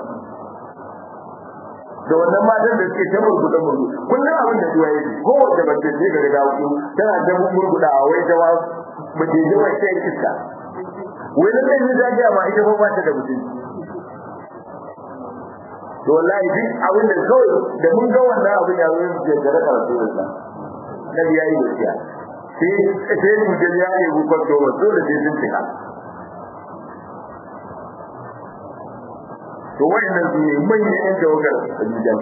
Speaker 1: da wannan matan da suke ta murguɗa kullum abin da zuwa yake kowace mace ce ga riga hudu tana ta murguɗa a wai ta wa mace ce wacce ya iska wai na kan yi zagiya ma ita ba ta da mutum to wallahi duk abin da kawai da mun ga wannan abin ya zo yin da raka rasulullah nabi yayi gaskiya sai mu je ya yi hukun to dole sai sun tsaya to wannan su ne manyan yan tawagar ajujan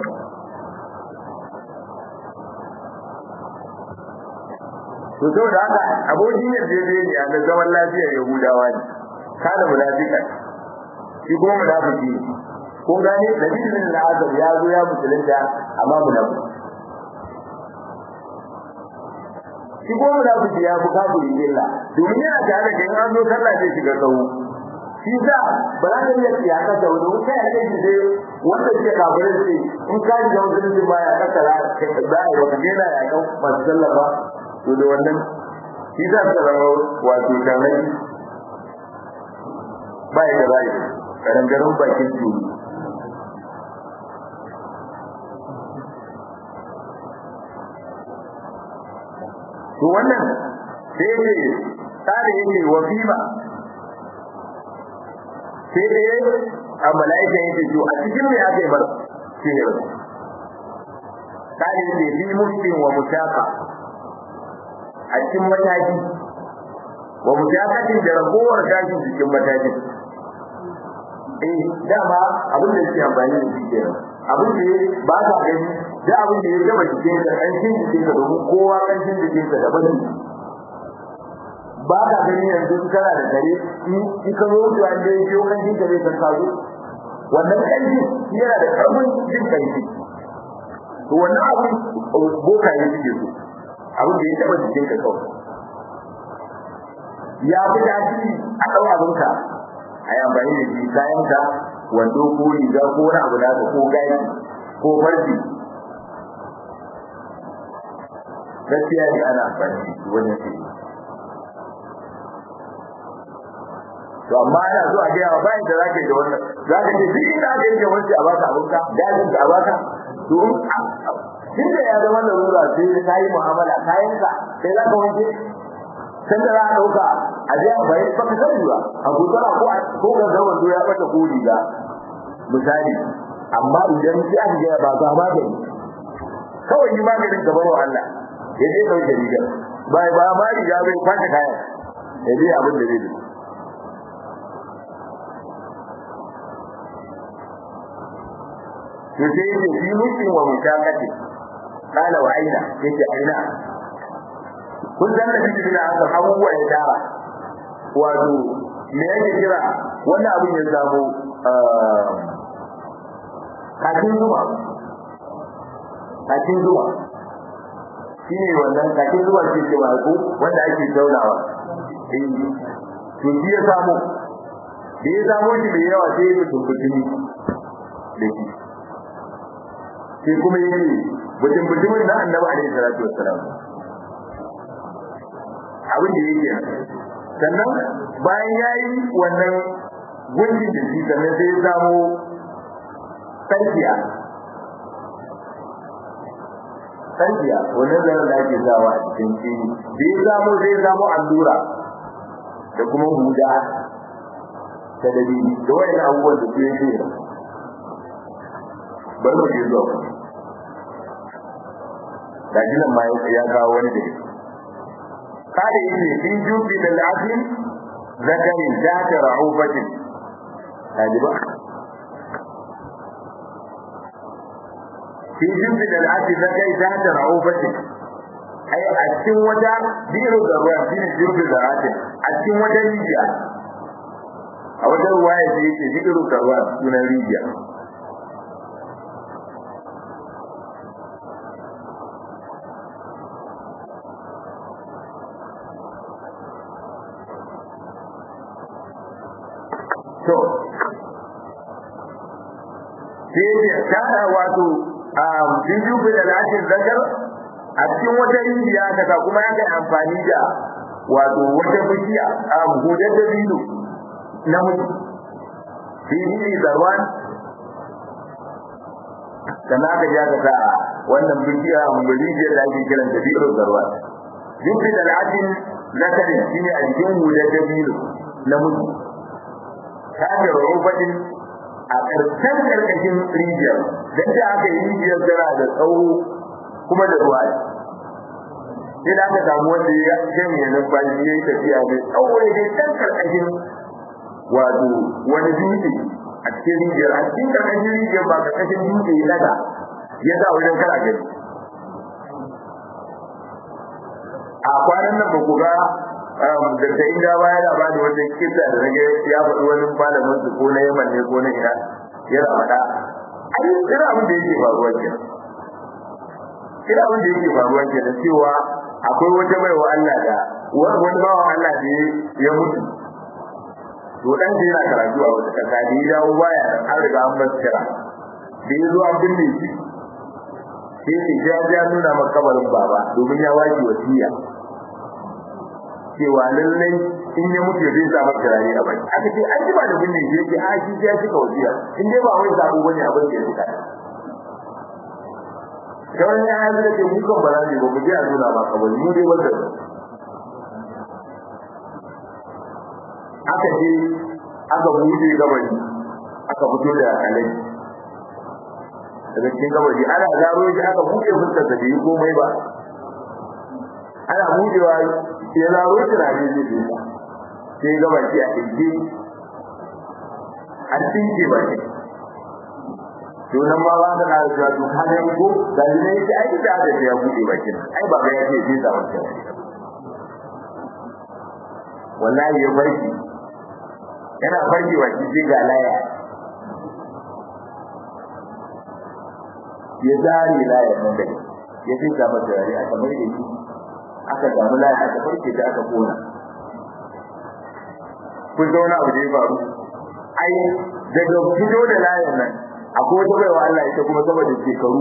Speaker 1: to saboda haka abokin yarjejeniya da zaman lafiyar yahudawa ne kada munafika shi kuma munafiki ne kun gane da bidin al'azab ya zo ya musulunta amma munafiki shi kuma munafiki ya fi kafiri illa domin yana tare da in an zo sallah zai shiga sau shi za ba za ka iya siyasa da wani wuta ya kai shi dai wanda ke kafirin ce in ka ji da wani ba ya kasa za a yi wata gina ya kan masu tallafa to da wannan shi za ka zama wato damai ba ya da zai karangarin bakin turu to wannan sai ne tsari yake wa fima sai dai a mala'ika yake to a cikin me aka yi bar shi ne tsari ne fi muslim wa mutaka a cikin mataki wa mutakatin da ragowar gashin cikin mataki dama abin da yake amfani da shi kenan abin da ba ka gani da abin da ya gaba cikin ka kanshin cikin ka domin kowa kanshin cikin ka daban ne ba ka gani yanzu kana da dare in ka zo da wanda ya biyo kanshin ka zai san ka zo wannan kanshin yana da karfin jin kanshi to wannan abin boka ya cike su abin da ya taba cikin ka kawai ya fi dace a ɗau abinka a yi amfani da shi kayan ka wando ko riga ko wani abu da ko gani ko farji gaskiya ne ana amfani da shi wajen shi to amma ana so a gaya bayan da zaka yi da wannan zaka ce duk inda aka yi da wani a baka abinka dajin ka a baka to tun da ya zama larura sai ka yi mu'amala kayan ka sai za ka wanke sai da za a ɗauka a je a bayan baka sani ba a gudana ko ga zaman ya bata ko riga misali amma idan sai aka ga ba ga magani kawai yi maganin gaban wa Allah ya je dauke riga ba ma riga bai kwanta kaya ya je abin da zai yi to sai yake fi muslim wa mutaqati kana wa aina yake aina kun dan da shi da aka abubuwa ya dara wato me yake kira wannan abin ya zamo kakin zuwa shine wannan kakin zuwa ce ce ba ko wanda ake taunawa to shi ya samu da ya samu shi da yawa sai ya tumbutuni da shi sai kuma yake mutumin na annabi alaihi salatu wassalam abin da yake sannan bayan yayi wannan gundin da shi sannan sai ya samu sarkiya wannan zanen da ake zawa a cikin jini da ya samu allura da kuma huda ta dalili da wayan abubuwan da su yake bari mu je zuwa da jinan ma ya kawo wani da kada yake in jubi da lafin zakarin da ta ra'ubatin taliba fi jubi da lafin zakarin da ta ra'ubatin ai a cikin wata biro da ruwa shine jubi da lafin a cikin wata rijiya a wata ruwa yake biro da ruwa sunan rijiya to sai ta wato bijubi da lashin zakar a cikin wata rijiya daga kuma yake amfani da wato wata bishiya hudar da biyu na mutu bihi zarwan kana ga ya ga wannan bishiya rijiyar da ake kiran da biyu zarwan jubi da lashin zakar shine a cikin hudar da biyu na mutu kaje rubatin a karkashin rijiyar dan da aka yi rijiyar tana da tsawo kuma da ruwa sai da aka samu wanda ya jami'a nan ba shi yayi tafiya da tsawo ne dan karkashin wato wani dutse a cikin rijiyar a cikin karkashin rijiyar ba karkashin dutse ya daga ya sa wajen kara gari a kwanan nan ba ku ga da ta inda baya da bani wata kisa da rage ya faɗi wani malamin su ko na Yaman ne ko na Ina yana faɗa ai ina abin da yake faruwa kenan ina abin da yake faruwa kenan cewa akwai wata baiwa Allah da wani bawa Allah da ya mutu to dan sai yana karatu a wata kasa da ya dawo baya nan an riga an masira da ya zo an binne shi sai ya nuna maka kabarin baba domin ya waje wasiya cewa lallai in ya mutu zai samu kirare a bai aka ce an jima da binne shi yake a shi ya cika wasiya in dai ba wai sabo bane abin da ya rika kawai ya yi da ke mukan bala'i ba mu je a nuna maka ba mu dai wanda aka je aka buɗe gabari aka fito da alai daga cikin gabari ana zaro shi aka buɗe fuskar da bai komai ba ana buɗewa ya zaro shi na ne zai sai gabaki a ɗinke a ɗinke ba ne to nan ma ba da cewa to ka ga ko da ne yake ai da ya buɗe bakin ai ba ga yake zai zama wallahi ya barki yana farkewa shi ga laya ya zari laya nan da ya fi gaba da yare aka mai da shi aka samu laya aka farke da aka kona kun zauna abu da ya faru ai daga fito da layan nan akwai wata baiwa Allah ita kuma saboda shekaru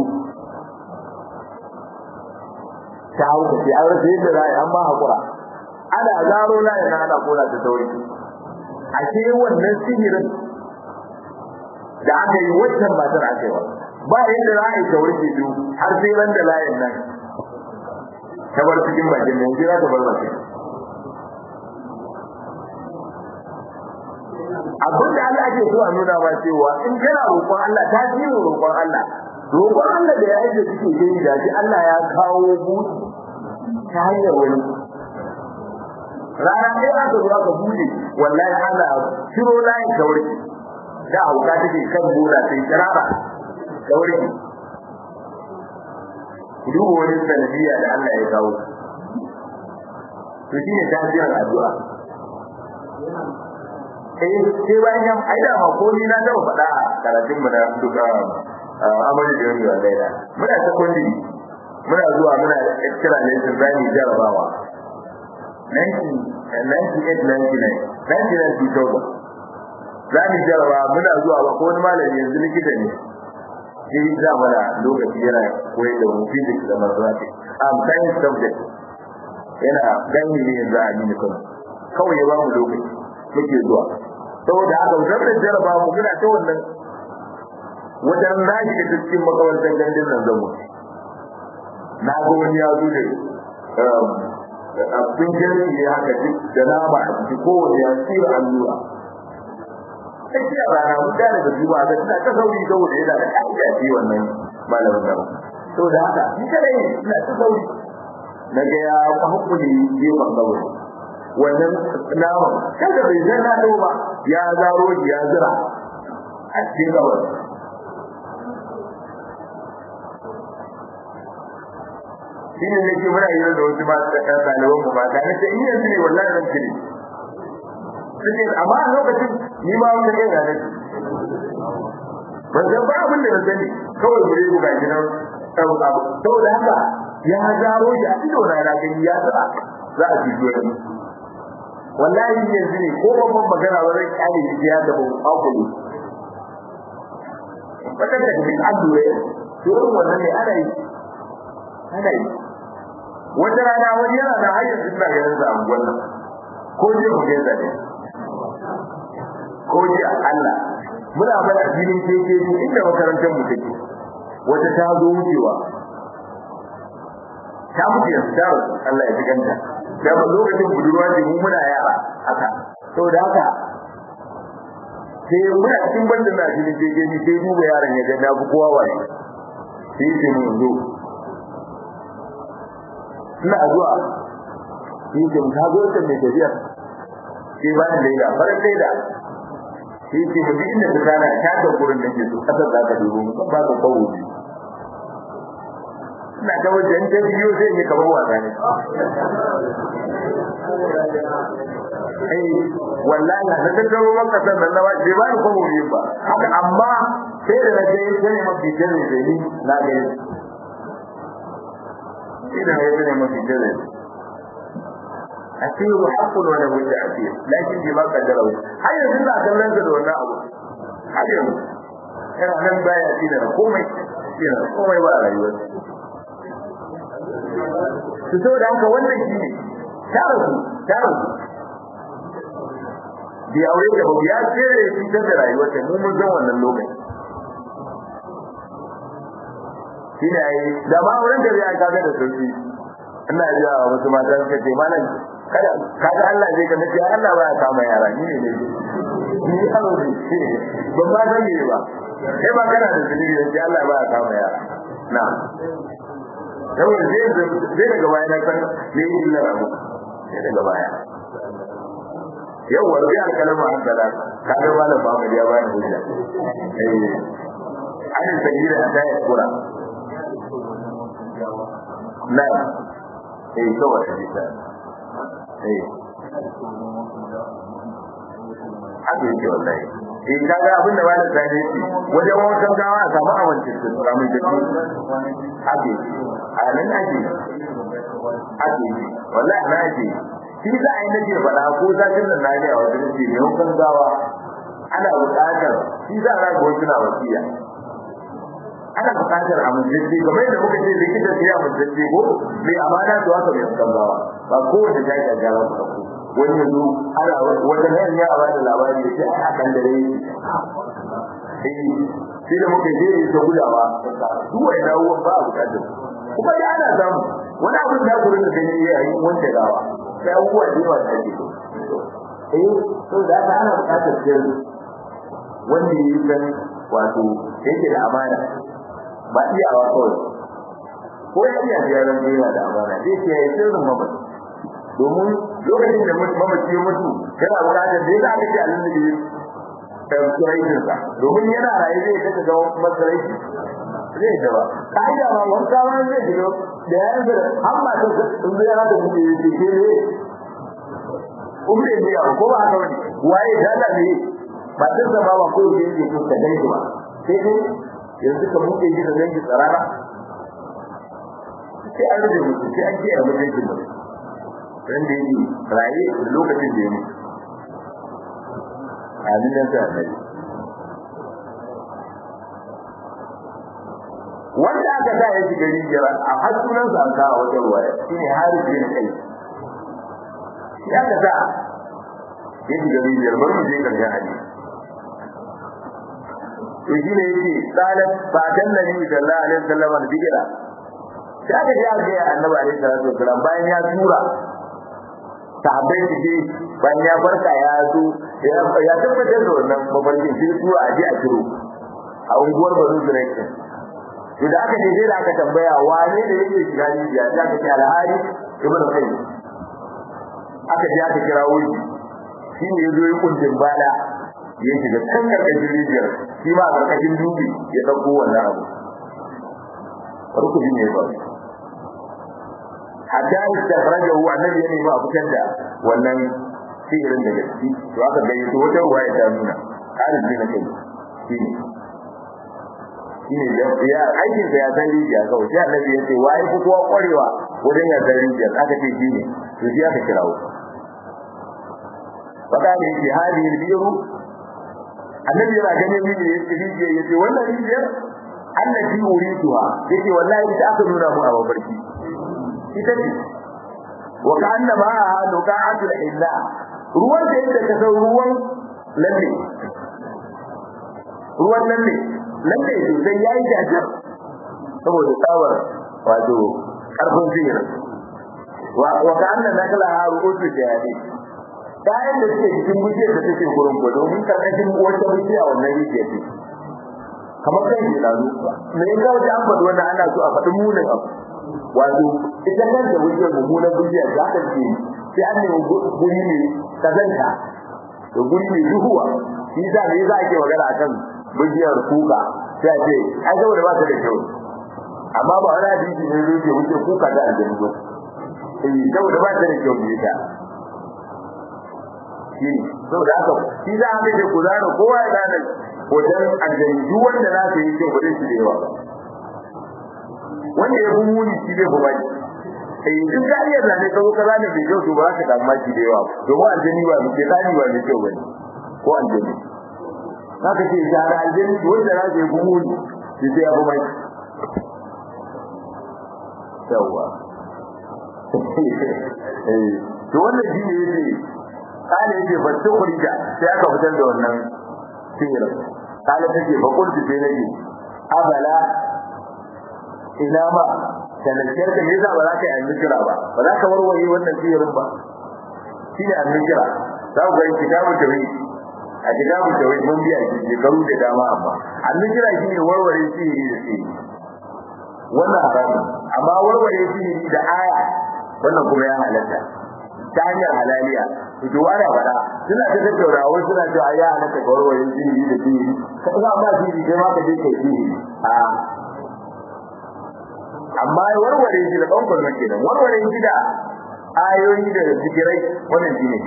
Speaker 1: ta hau da shi an rasa yadda za a yi amma haƙura ana zaro layan nan ana kona ta sauri a ce wannan sihirin da aka yi wancan matar aka yi wa ba yadda za a yi ta warke biyu har sai ran da layin nan ta bar cikin bakin nan jira ta bar bakin abin da Allah ake so a nuna ma cewa in kana roƙon Allah ta ji roƙon Allah da ya aike suke yi da shi Allah ya kawo buɗi ta hanyar wani rana ɗaya aka zo aka buɗe wallahi ana ciro layin kauri da hauka take kan bola sai kirara kauri duk wani sanadiya da Allah ya kawo to shine tafiyar addu'a sai bayan aida ma ko ni na dawo faɗa a karatun mu da duka amali da yau da daida muna secondary muna zuwa muna extra lesson zani jarabawa 1999 zani jaraba muna zuwa ba ko wani malami yanzu likita ne sai za mana lokaci yana koyar da mu physics da mathematics science subject yana gani ne yanzu a yi kuma kawai ya ba mu lokaci muke zuwa saboda haka wannan jaraba mu muna ta wannan wajen naji da cikin makarantar gandun nan zamu na ga wani ya zo da abin jari ne haka duk da nama a ciki kowane ya tsira allura sai shi a rana mun gane da duba da tana ta sauri saboda yana da ka'ida ce wannan malamin nan saboda haka ni kada ina ta sauri na ga ya hakuri gefen gaba wannan naman kada bai zanna ba ya zaro ya zira a cikin gaba shi ne nake muna yi da wasu ba ta kan ɗaliban mu mata na ce in yanzu ne wallahi zan cire suke amma a lokacin ni ma wani ne ga nake ban san ba abin da na sani kawai mu yi ga gidan saboda haka ya zaro shi a ido na gani ya tsara za a fito da wallahi yanzu ne ko babban magana ba zai kyale shi ya da ban hakuri wata da duk addu'a to wannan ne ana yi wata rana wani yana da hanyar suna ganin sa anguwan nan ko je mu gaisa ne ko je Allah muna bar addinin keke inda makarantar mu take wata ta zo wucewa ta mutu yanzu da Allah ya ji ganta da lokacin budurwa ne mu muna yara haka saboda haka sai muna cikin bandin na addinin keke ni sai duba yaron ya ga na bu kowa wani sai sai mun zo ina zuwa shi ke ta zo ta mai tafiya sai bayan da ya fara sai da shi ke mu ji inda ta na ta da gurin da ke so kasar da ka dubo mu ba ka kawo ji ina ga wajen ta biyo sai ne kamar wasa ne wallahi na da dawo maka sannan na waje ba ni kawo ji ba haka amma sai da nake sai mafi jere da ni na ga idan ya ne mafi jere asiru haqqun wa lahu ta'sir lakin bi ma qadarahu har yanzu na kallon da wannan abu har yanzu yana nan baya tina da komai ba a rayuwar su so da haka wannan shi ne taro bi aure da babu ya tsere fitar da rayuwar ta mun san wannan lokaci shi ne da ma auren da ya kaga da sauki ina ji a wasu mata suka ce malam kada kaga Allah zai ka nace Allah ba ya kama yara ni ne ni yaro ne ban ba san me ba sai ba kana da dalili sai Allah ba ya kama yara na yawon zai daga baya na san ne illa rabu sai daga baya yawon zai alkalama an tsada kaga malam Muhammad ya bani hujja an sagira da ya kura na kawai da bisa haka yake wallahi kaga abinda ba da tsari yake wajen wankan gawa a samu awanci su samu da shi haka a nan ake wallahi na ake shi za a yi nake faɗa ko zafin da na ne a wajen ce ne wankan gawa ana buƙatar shi za a raga wasu na wasiya ana buƙatar a mutunci kamar yadda muka ce likita sai a mutunci ko mai amana to haka mai gawa ba kowace ta yi gawa ba wani yanzu ana wata nan ya ba da labari da sai a kan dare sai da muka je ta gudawa duk wani dawo ba a buƙatar kuma da ana samu wani abin da ku rinka gani ya yi wanda gawa sai abubuwa da yawa da ke so da haka ana buƙatar sirri wanda ya yi san wato yake da amana ba iyawa kawai ko ya iya ziyarar yana da amana zai ce ya yi sirrin mamaci domin lokacin da mamaci ya mutu yana bukatar da ya aka ce a lullube tsiraitinsa domin yana raye zai kasa ga matsaraiti zai da ba ƙa'ida ma wanka ma zai shiga da ya yanzu har masu sun zai yana da mutu ya ce ke ne umre ne yawa ko ba haka wani waye dala ne ba ta zama ba ko yake so ka gani ba sai dai yanzu ka buɗe shi da dangi tsarara sai an rage mutu sai an kiyaye mutuncin mutu dan da yake raye lokacin da ya mutu amin dan sa annabi wanda aka sa ya shiga rijiyar a har sunan sa an kawo wata ruwaya shine Harith bin Qais ya ka sa ya shiga rijiyar bar mu je karshen hadisi to shine yake salat fatan nabi sallallahu alaihi wasallam da bidira sai aka ji ga annabi alaihi salatu wasallam bayan ya tura sahabbai su je bayan ya barka ya zo ya tabbatar da wannan mafarkin sai tura a je a kiro a unguwar Banu Zuraikin to da aka je sai da aka tambaya wane da yake shiga rijiya sai aka ce Al-Hari ibn Qayyim aka je aka kira wuri shi ne yazo ya kuntin bala ya shiga kan karkashin rijiyar shi ma karkashin dubi ya dauko wannan abu rukuni ne ba hatta istakhrajahu annabi ya nemi a fitar da wannan sihirin da gaske to aka gayyato wata ruwaya ta nuna Harith bin Qais shine ya aikin sa ya san rijiya kawai sai annabi ya ce wai ku kowa kwarewa wajen ya san rijiya aka ce shine to shi aka kirawo fada ne shi hadi biyu annabi yana ganin rijiya yace wannan rijiyar annabi urituha yace wallahi ita aka nuna mu a babarki ita ce wa kana ma duqa'atul illa ruwan da yake kasar ruwan lalle sai yayi jajar saboda tsawar wato karfin zira wa kana nakala ru'usu jihadi kayan da suke cikin bujiyar da take gurin ko domin karkashin wata bujiya wannan yake ce kamar kai ne lalu me ya kawo an faɗi wannan ana so a faɗi munin abu wato ita kanta bujiyar mummunan bujiyar za ta ce sai an nemi guri ne kazanta da guri ne duhuwa shi za ne za a ke magana akan bujiyar kuka sai a ce ai saboda ba ta da kyau amma ba wani hadisi ne zai ce wuce kuka da aljanna ba saboda ba ta da kyau ne ta shi saboda haka shi za a mai kuzaro kowa ya gane wajen aljanna duk wanda za ta yi kyau ba zai shi da yawa ba wanda ya fi muni shi zai fi baki in ka iya zane ka zo ka zane mai kyau to ba za ka samu maki da yawa domin aljani ba mai tsani ba mai kyau bane ko aljani haka ce zara aljani wanda za ka yi gumuri shi sai abu mai yawa to wannan shi ne yake kana yake ba ta kurija sai aka fitar da wannan sihirin kana take ba kulti sai nake abala ina ma sanakiyar da yasa ba za ka yi annikira ba za ka warware wannan sihirin ba shi ne annikira za ku ga kitabu tawhid a kitabu tawhid mun biya shekaru da dama amma annikira shi ne warware sihiri da sihiri wannan haramun amma warware sihiri da aya wannan kuma ya halatta ta hanyar halaliya to wala wala suna ta tattauna wai suna cewa ya halatta warware sihiri da sihiri kaga amma sihiri kai ma ka je kai sihiri amma warware shi da bankon nan kenan warware shi da ayoyi da zikirai wannan shine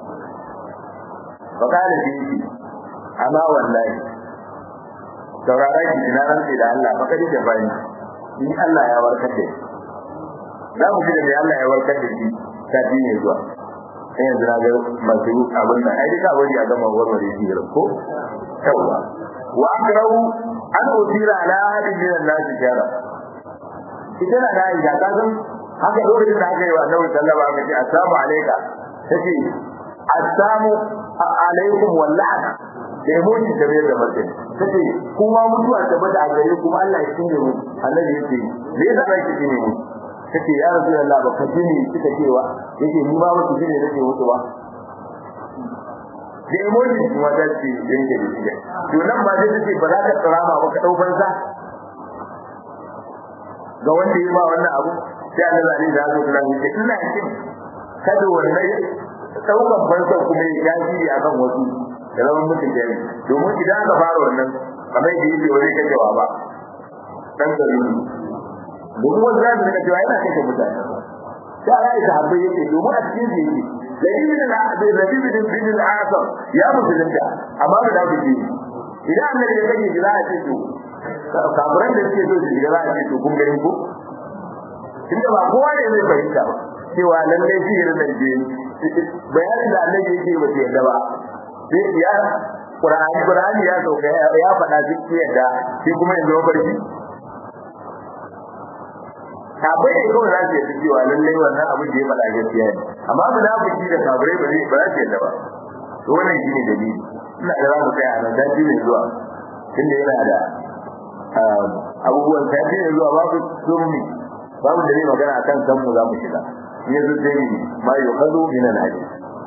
Speaker 1: fakala shi amma wallahi sauraron shi na rantsi da Allah fa kadi da bani in Allah ya warkar da shi za mu ji da Allah ya warkar da shi ta dine zuwa sai yanzu na ga masu abin nan ai duka wani a gama warware shi ko yawa wa akrau an usira ala hadin min Allah jara ita na da ya ka san haka lokacin da aka yi wa Annabi sallallahu alaihi wasallam assalamu alayka tace assalamu alaikum wallahi da mun ji da da mutum tace kuma mutuwa ta bada a gare kuma Allah ya tsine mu Annabi yace me yasa ba ki tsine mu tace ya Rasulullah ba ka tsine kika cewa yake ni ba mutu tsine nake mutu ba da emoji kuma da shi yake da shi to nan ba dai tace ba za ka tsarama ba ka daukar sa ga wanda ya ba wannan abu sai Allah zai da zo nan yake ina kin kada wannan saukan bansa kuma ya gaji akan wasu da zaman mutum jari domin idan aka fara wannan kamar da yake wani kacewa ba dan gari domin wanda zai rika cewa yana kace mutane sai Allah ya habbe yake domin a cikin yake Labibin bin al-Asam ya musulunta amma ba da kuke idan annabi ya kace jira a cikin kafiran da suke so su jira a cikin kun garin ku tunda ba kowa ne zai fahimta ba cewa lalle shi irin da je bayanin da annabi yake ba sai da ba sai ya Qur'ani ya sauka ya faɗa duk yadda shi kuma yanzu barki abai ne kawai za su yi cewa lallai wannan abin da ya faɗa gaskiya ne amma munafiki da kafirai ba za su yadda ba to wannan shine dalili ina da za mu kai a nan dan shi ne zuwa tunda yana da abubuwan sai ne zuwa babu sunni babu da ne magana akan san mu za mu shiga ne zo dai ma yuqadu min al-hadith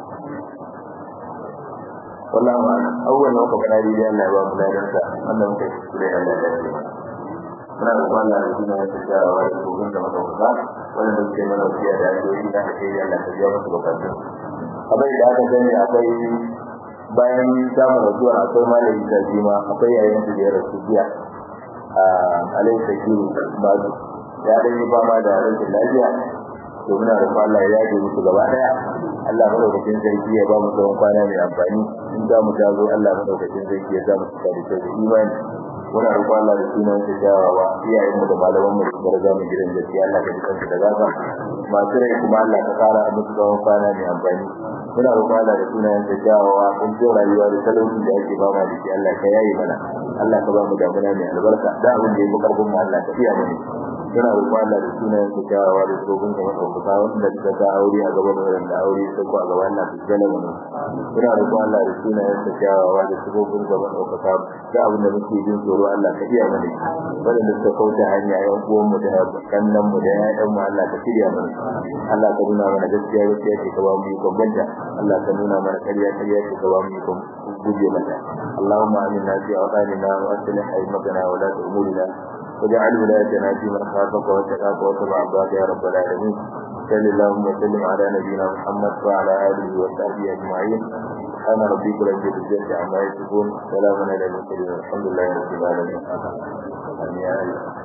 Speaker 1: wallahi ma awwal ma ka fara dai Allah ya ba mu ladan sa Allah muke kure Allah da shi muna da Allah da sunan sa jawa da dogon da madauka wanda ke mana wasiya da ayoyi da ake yi Allah ta biya musu bukatun abai da aka gani akwai bayan samun rasuwa akwai malami da jima akwai yayin da ya rasu biya alai sakiru bazu ya dai ba ma da rashin lafiya to muna da Allah ya yaje musu gaba daya Allah madaukakin sarki ya ba mu tsawon kwana mai amfani in za mu tazo Allah madaukakin sarki ya za mu tsari da imani muna roƙon Allah da sunan sa jawawa iyayen mu da malaman mu da daraja mu gidan gaskiya Allah ka dukkan da gaba masu rai kuma Allah ka kara musu tsawon kwana mai amfani muna roƙon Allah da sunan sa jawawa kun ji rayuwa da talauci da ake ba ma da shi Allah ka yayi mana Allah ka ba mu damuna mai albarka da abin da yake karbin mu Allah ka iya mana muna roƙon Allah da sunan sa jawawa da tsogon da madaukaka wanda suka ta aure a gaban wurin da aure sai ko a gaban Allah su gane mu muna roƙon Allah da sunan sa jawawa da tsogon da madaukaka da abin da muke jin tsoro Allah ka iya mana wanda suka kauce hanya yan uwan mu da kannan mu da ƴaƴan mu Allah ka shirya mana Allah ka nuna mana gaskiya gaskiya ce ka ba mu ikon banda Allah ka nuna mana ƙarya ƙarya ce ka ba mu ikon guje mata Allahumma aminna fi awqatina wa aslih haymatana wa la tu'milna واجعل ولايتنا في من خافك واتقاك واتبع عبادك يا رب العالمين صلى اللهم وسلم على نبينا محمد وعلى اله وصحبه اجمعين سبحان ربك رب العزه عما يصفون سلام على المرسلين الحمد لله رب العالمين